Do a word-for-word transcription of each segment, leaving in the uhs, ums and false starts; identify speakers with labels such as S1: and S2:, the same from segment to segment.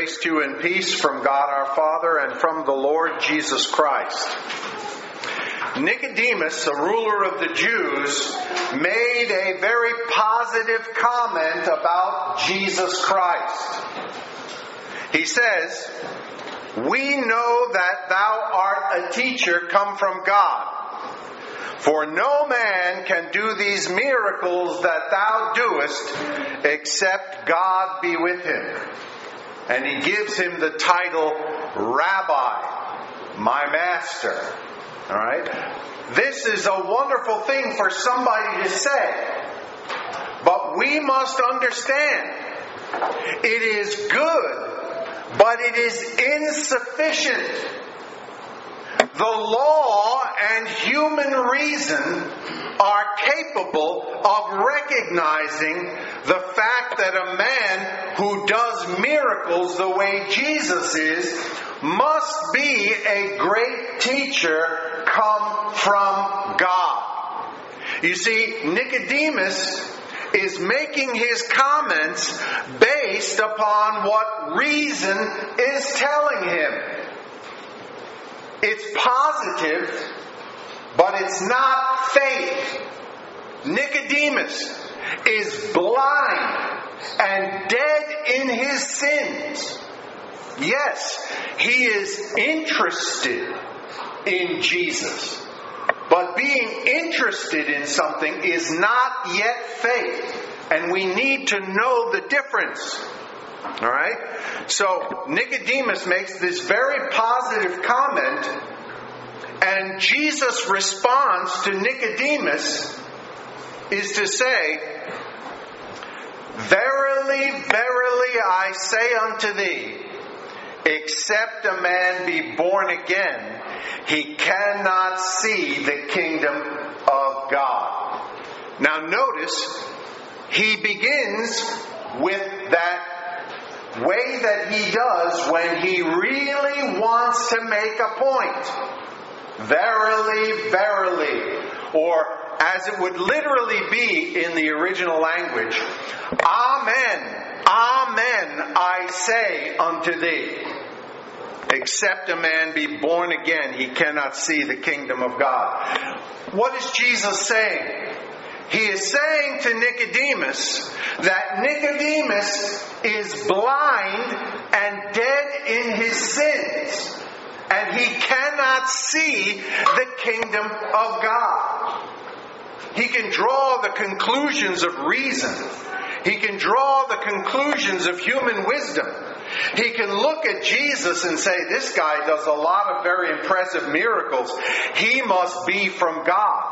S1: Grace to you and peace from God our Father and from the Lord Jesus Christ. Nicodemus, a ruler of the Jews, made a very positive comment about Jesus Christ. He says, "We know that thou art a teacher come from God. For no man can do these miracles that thou doest, except God be with him." And he gives him the title Rabbi, my master. All right? This is a wonderful thing for somebody to say. But we must understand, it is good, but it is insufficient. The law and human reason are capable of recognizing the fact that a man who does miracles the way Jesus is must be a great teacher come from God. You see, Nicodemus is making his comments based upon what reason is telling him. It's positive, but it's not faith. Nicodemus is blind and dead in his sins. Yes, he is interested in Jesus. But being interested in something is not yet faith. And we need to know the difference. Alright? So Nicodemus makes this very positive comment, and Jesus' response to Nicodemus is to say, "Verily, verily, I say unto thee, except a man be born again, he cannot see the kingdom of God." Now notice, he begins with that way that he does when he really wants to make a point. Verily, verily. Or as it would literally be in the original language, Amen, Amen, I say unto thee. Except a man be born again, he cannot see the kingdom of God. What is Jesus saying? He is saying to Nicodemus that Nicodemus is blind and dead in his sins, and he cannot see the kingdom of God. He can draw the conclusions of reason. He can draw the conclusions of human wisdom. He can look at Jesus and say, this guy does a lot of very impressive miracles. He must be from God.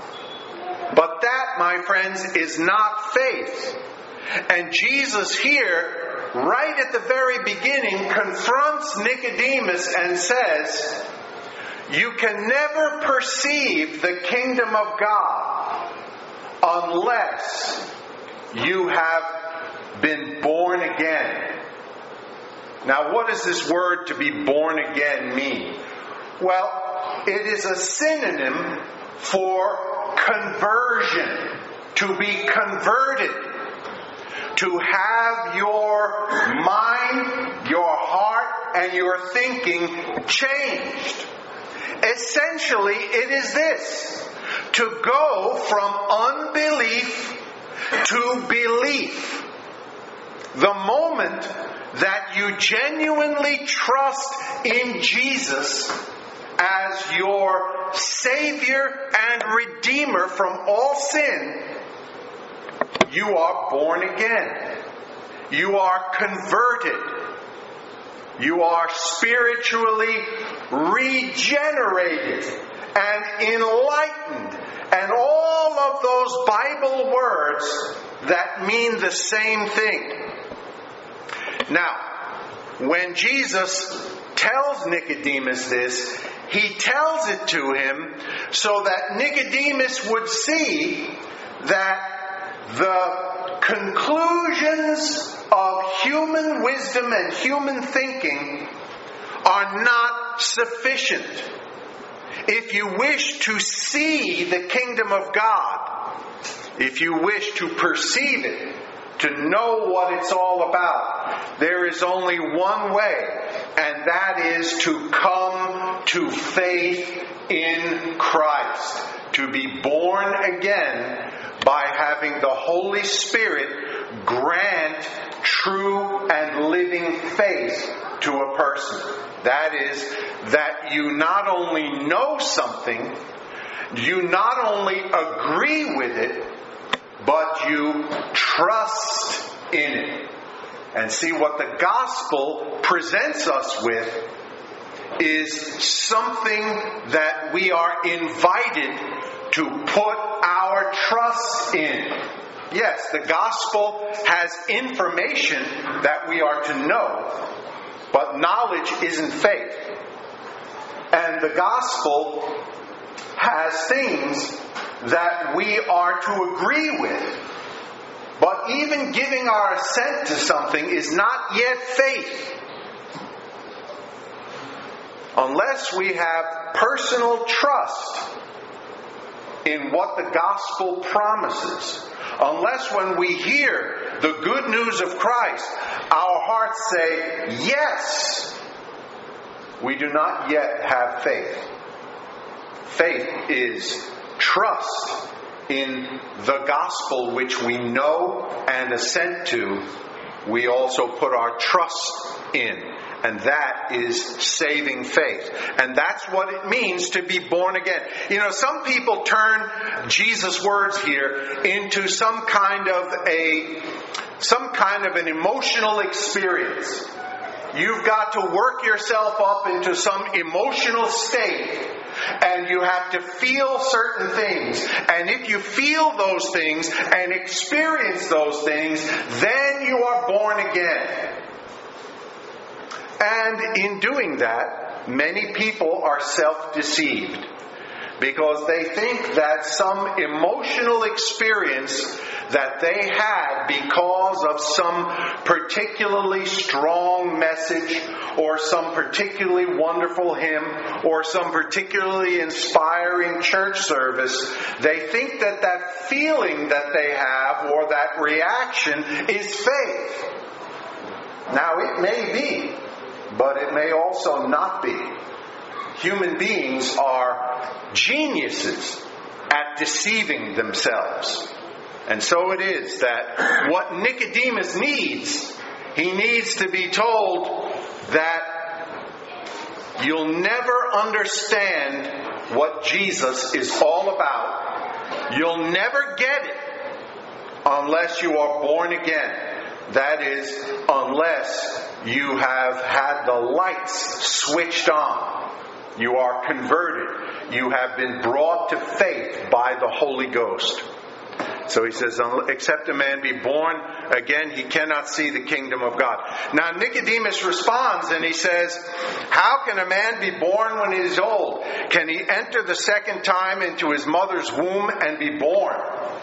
S1: But that, my friends, is not faith. And Jesus here, right at the very beginning, confronts Nicodemus and says, you can never perceive the kingdom of God unless you have been born again. Now, what does this word to be born again mean? Well, it is a synonym for conversion, to be converted, to have your mind, your heart, and your thinking changed. Essentially, it is this: to go from unbelief to belief. The moment that you genuinely trust in Jesus as your Savior and Redeemer from all sin, you are born again. You are converted. You are spiritually regenerated and enlightened. And all of those Bible words that mean the same thing. Now, when Jesus tells Nicodemus this, he tells it to him so that Nicodemus would see that the conclusions of human wisdom and human thinking are not sufficient. If you wish to see the kingdom of God, if you wish to perceive it, to know what it's all about, there is only one way, and that is to come to faith in Christ, to be born again by having the Holy Spirit grant true and living faith to a person. That is, that you not only know something, you not only agree with it, but you trust in it. And see, what the gospel presents us with is something that we are invited to put our trust in. Yes, the gospel has information that we are to know, but knowledge isn't faith. And the gospel has things that we are to agree with. But even giving our assent to something is not yet faith. Unless we have personal trust in what the gospel promises. Unless when we hear the good news of Christ, our hearts say, yes, we do not yet have faith. Faith is trust in the gospel which we know and assent to. We also put our trust in. And that is saving faith. And that's what it means to be born again. You know, some people turn Jesus' words here into some kind of a, some kind of an emotional experience. You've got to work yourself up into some emotional state, and you have to feel certain things. And if you feel those things and experience those things, then you are born again. And in doing that, many people are self-deceived because they think that some emotional experience that they had because of some particularly strong message or some particularly wonderful hymn or some particularly inspiring church service, they think that that feeling that they have or that reaction is faith. Now, it may be, but it may also not be. Human beings are geniuses at deceiving themselves. And so it is that what Nicodemus needs, he needs to be told that you'll never understand what Jesus is all about. You'll never get it unless you are born again. That is, unless you have had the lights switched on. You are converted. You have been brought to faith by the Holy Ghost. So he says, except a man be born again, he cannot see the kingdom of God. Now Nicodemus responds and he says, how can a man be born when he is old? Can he enter the second time into his mother's womb and be born?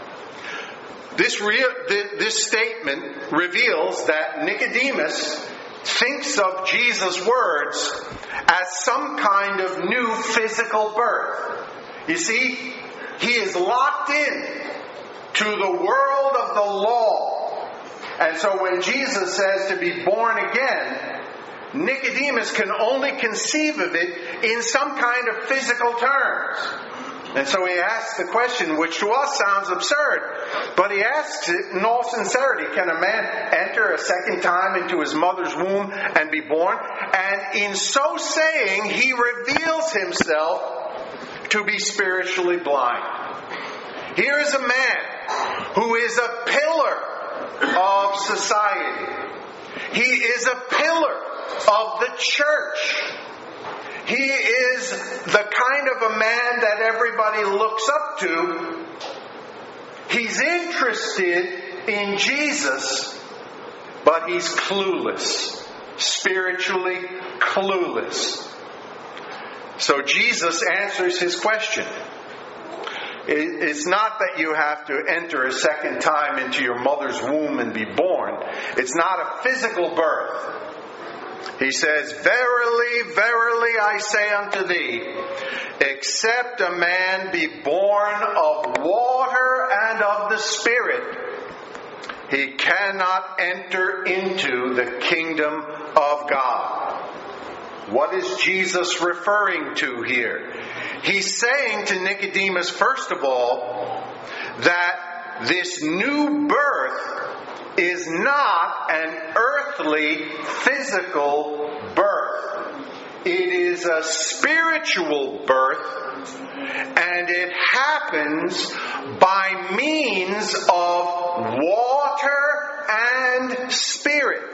S1: This, re- this statement reveals that Nicodemus thinks of Jesus' words as some kind of new physical birth. You see, he is locked in to the world of the law. And so when Jesus says to be born again, Nicodemus can only conceive of it in some kind of physical terms. And so he asks the question, which to us sounds absurd, but he asks it in all sincerity. Can a man enter a second time into his mother's womb and be born? And in so saying, he reveals himself to be spiritually blind. Here is a man who is a pillar of society. He is a pillar of the church. He is the kind of a man that everybody looks up to. He's interested in Jesus, but he's clueless, spiritually clueless. So Jesus answers his question. It's not that you have to enter a second time into your mother's womb and be born. It's not a physical birth. He says, verily, verily, I say unto thee, except a man be born of water and of the Spirit, he cannot enter into the kingdom of God. What is Jesus referring to here? He's saying to Nicodemus, first of all, that this new birth is not an earthly, physical birth. It is a spiritual birth, and it happens by means of water and spirit.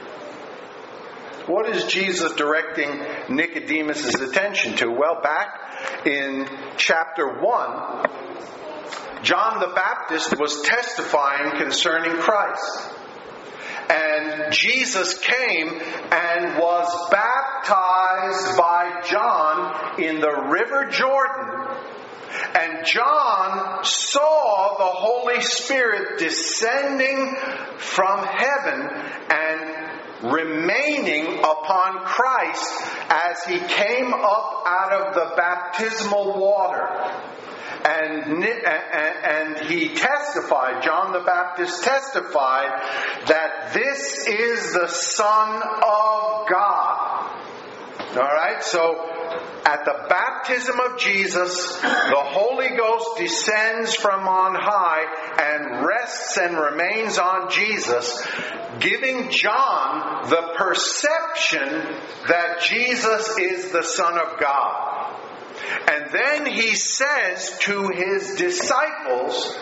S1: What is Jesus directing Nicodemus' attention to? Well, back in chapter one, John the Baptist was testifying concerning Christ. And Jesus came and was baptized by John in the river Jordan. And John saw the Holy Spirit descending from heaven and remaining upon Christ as he came up out of the baptismal water. And, and he testified, John the Baptist testified, that this is the Son of God. Alright, so at the baptism of Jesus, the Holy Ghost descends from on high and rests and remains on Jesus, giving John the perception that Jesus is the Son of God. And then he says to his disciples,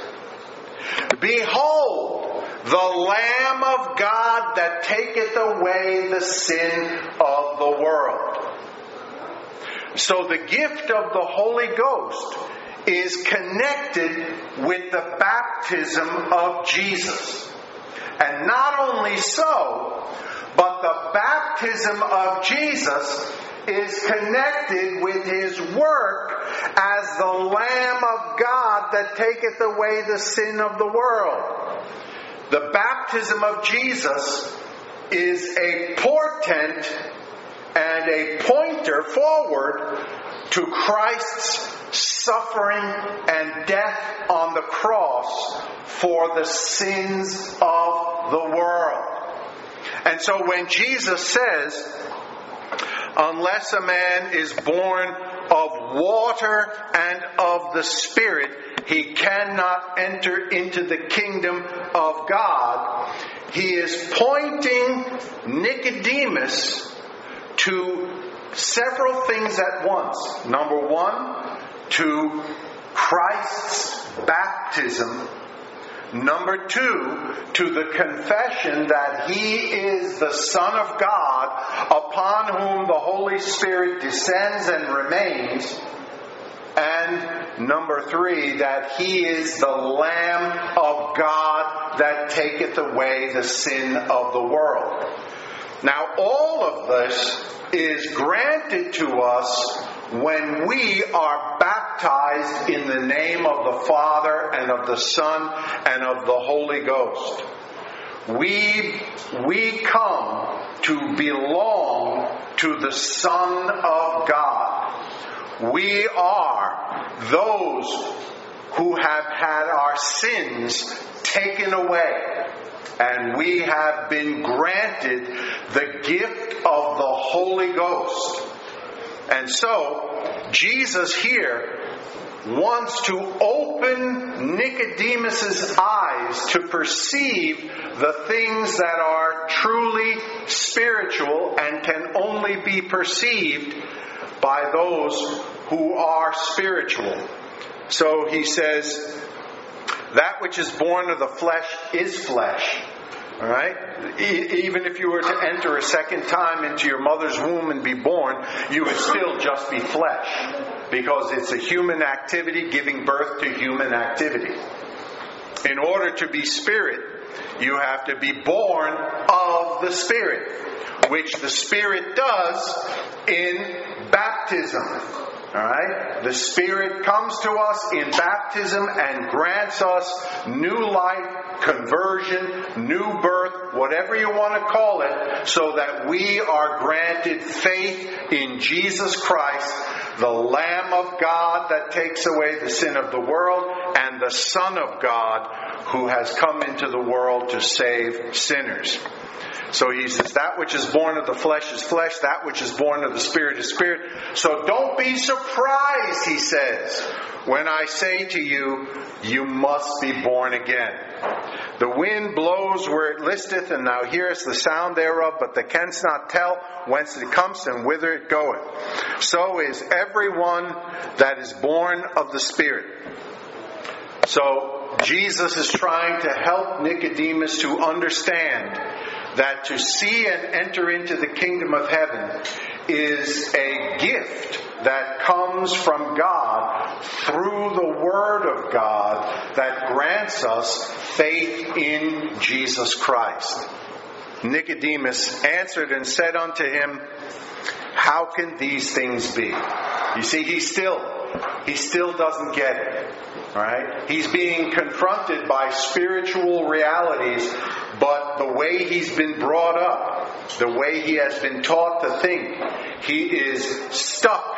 S1: "Behold, the Lamb of God that taketh away the sin of the world." So the gift of the Holy Ghost is connected with the baptism of Jesus. And not only so, but the baptism of Jesus is connected with his work as the Lamb of God that taketh away the sin of the world. The baptism of Jesus is a portent and a pointer forward to Christ's suffering and death on the cross for the sins of the world. And so when Jesus says, "Unless a man is born of water and of the Spirit, he cannot enter into the kingdom of God," he is pointing Nicodemus to several things at once. Number one, to Christ's baptism. Number two, to the confession that he is the Son of God, upon whom the Holy Spirit descends and remains. And number three, that he is the Lamb of God that taketh away the sin of the world. Now, all of this is granted to us when we are baptized in the name of the Father and of the Son and of the Holy Ghost. We, we come to belong to the Son of God. We are those who have had our sins taken away. And we have been granted the gift of the Holy Ghost. And so, Jesus here wants to open Nicodemus' eyes to perceive the things that are truly spiritual and can only be perceived by those who are spiritual. So he says, that which is born of the flesh is flesh. All right? E- even if you were to enter a second time into your mother's womb and be born, you would still just be flesh. Because it's a human activity giving birth to human activity. In order to be spirit, you have to be born of the Spirit, which the Spirit does in baptism. Alright? The Spirit comes to us in baptism and grants us new life, conversion, new birth, whatever you want to call it, so that we are granted faith in Jesus Christ, the Lamb of God that takes away the sin of the world, and the Son of God, who has come into the world to save sinners. So he says, that which is born of the flesh is flesh, that which is born of the Spirit is spirit. So don't be surprised, he says, when I say to you, you must be born again. The wind blows where it listeth, and thou hearest the sound thereof, but thou canst not tell whence it comes and whither it goeth. So is everyone that is born of the Spirit. So Jesus is trying to help Nicodemus to understand that to see and enter into the kingdom of heaven is a gift that comes from God through the Word of God that grants us faith in Jesus Christ. Nicodemus answered and said unto him, how can these things be? You see, he still, he still doesn't get it. Right? He's being confronted by spiritual realities, but the way he's been brought up, the way he has been taught to think, he is stuck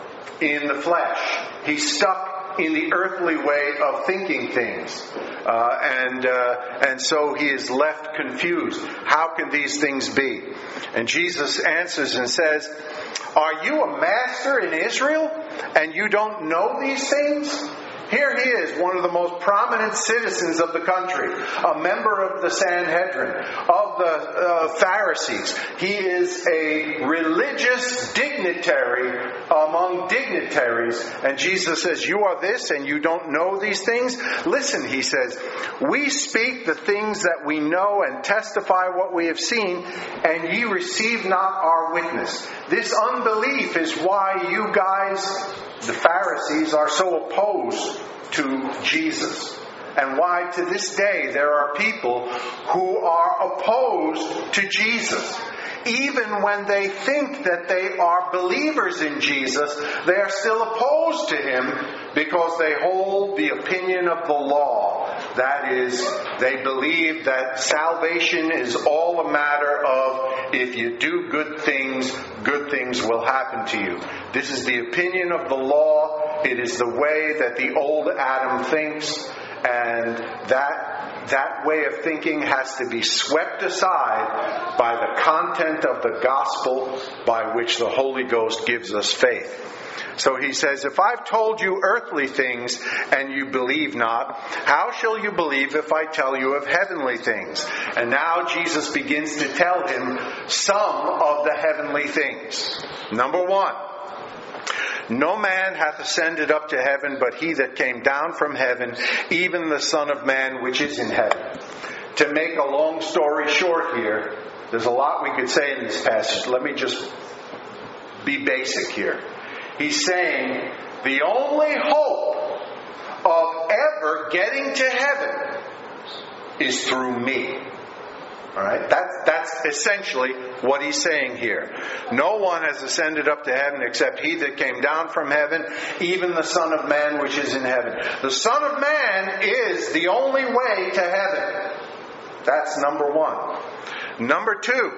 S1: in the flesh. He's stuck in the earthly way of thinking things. Uh, and uh, and so he is left confused. How can these things be? And Jesus answers and says, are you a master in Israel, and you don't know these things? Here he is, one of the most prominent citizens of the country, a member of the Sanhedrin, of the uh, Pharisees. He is a religious dignitary among dignitaries. And Jesus says, you are this and you don't know these things? Listen, he says, we speak the things that we know and testify what we have seen, and ye receive not our witness. This unbelief is why you guys, the Pharisees, are so opposed to Jesus. And why to this day there are people who are opposed to Jesus. Even when they think that they are believers in Jesus, they are still opposed to Him because they hold the opinion of the law. That is, they believe that salvation is all a matter of if you do good things, good things will happen to you. This is the opinion of the law. It is the way that the old Adam thinks, and that That way of thinking has to be swept aside by the content of the gospel by which the Holy Ghost gives us faith. So he says, if I've told you earthly things and you believe not, how shall you believe if I tell you of heavenly things? And now Jesus begins to tell him some of the heavenly things. Number one, no man hath ascended up to heaven, but he that came down from heaven, even the Son of Man which is in heaven. To make a long story short here, there's a lot we could say in this passage. Let me just be basic here. He's saying the only hope of ever getting to heaven is through me. All right, that's that's essentially what he's saying here. No one has ascended up to heaven except he that came down from heaven, even the Son of Man which is in heaven. The Son of Man is the only way to heaven. That's number one. Number two,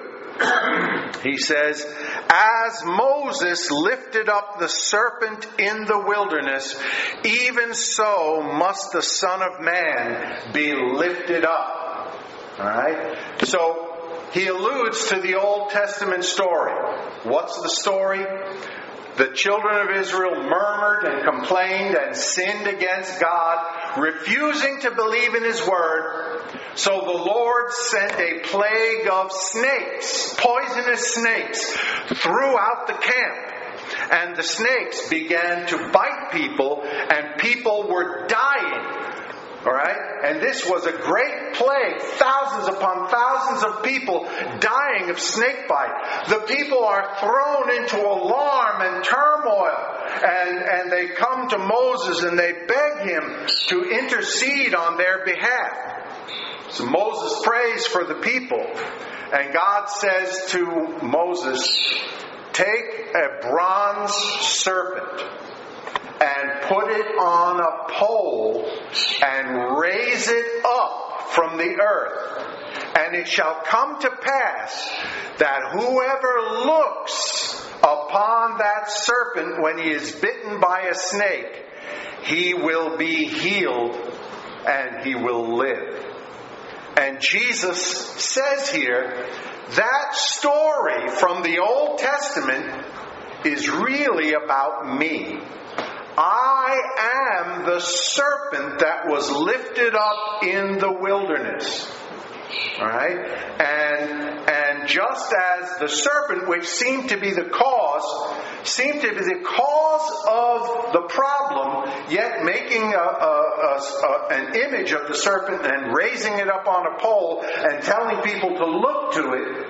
S1: he says, as Moses lifted up the serpent in the wilderness, even so must the Son of Man be lifted up. Alright? So, he alludes to the Old Testament story. What's the story? The children of Israel murmured and complained and sinned against God, refusing to believe in His Word. So the Lord sent a plague of snakes, poisonous snakes, throughout the camp. And the snakes began to bite people, and people were dying. Alright? And this was a great plague. Thousands upon thousands of people dying of snake bite. The people are thrown into alarm and turmoil. And, and they come to Moses and they beg him to intercede on their behalf. So Moses prays for the people. And God says to Moses, take a bronze serpent and put it on a pole and raise it up from the earth. And it shall come to pass that whoever looks upon that serpent when he is bitten by a snake, he will be healed and he will live. And Jesus says here, that story from the Old Testament is really about me. I am the serpent that was lifted up in the wilderness. All right? And, and just as the serpent, which seemed to be the cause, seemed to be the cause of the problem, yet making a, a, a, a, an image of the serpent and raising it up on a pole and telling people to look to it,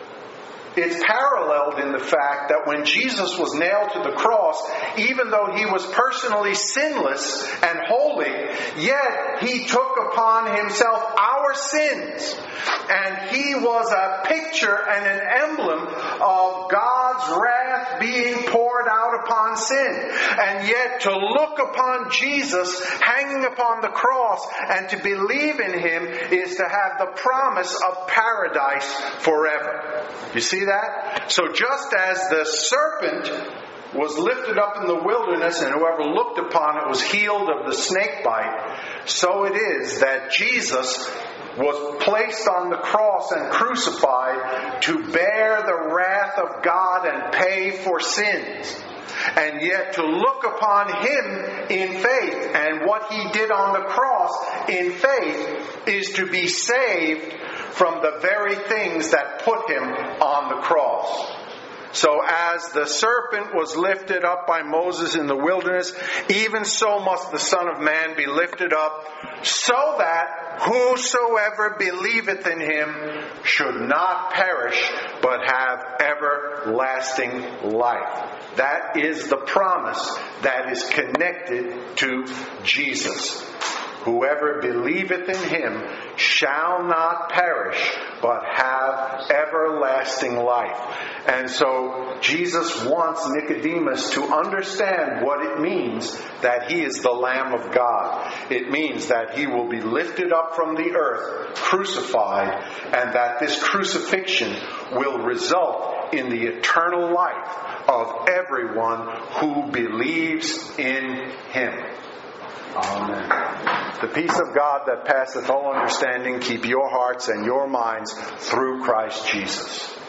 S1: it's paralleled in the fact that when Jesus was nailed to the cross, even though he was personally sinless and holy, yet he took upon himself our sins. And he was a picture and an emblem of God's wrath being poured out upon sin. And yet to look upon Jesus hanging upon the cross and to believe in him is to have the promise of paradise forever. You see that? So just as the serpent was lifted up in the wilderness and whoever looked upon it was healed of the snake bite, so it is that Jesus was placed on the cross and crucified to bear the wrath of God and pay for sins. And yet to look upon him in faith and what he did on the cross in faith is to be saved from the very things that put him on the cross. So as the serpent was lifted up by Moses in the wilderness, even so must the Son of Man be lifted up, so that whosoever believeth in him should not perish, but have everlasting life. That is the promise that is connected to Jesus. Whoever believeth in him shall not perish, but have everlasting life. And so Jesus wants Nicodemus to understand what it means that he is the Lamb of God. It means that he will be lifted up from the earth, crucified, and that this crucifixion will result in the eternal life of everyone who believes in him. Amen. The peace of God that passeth all understanding keep your hearts and your minds through Christ Jesus.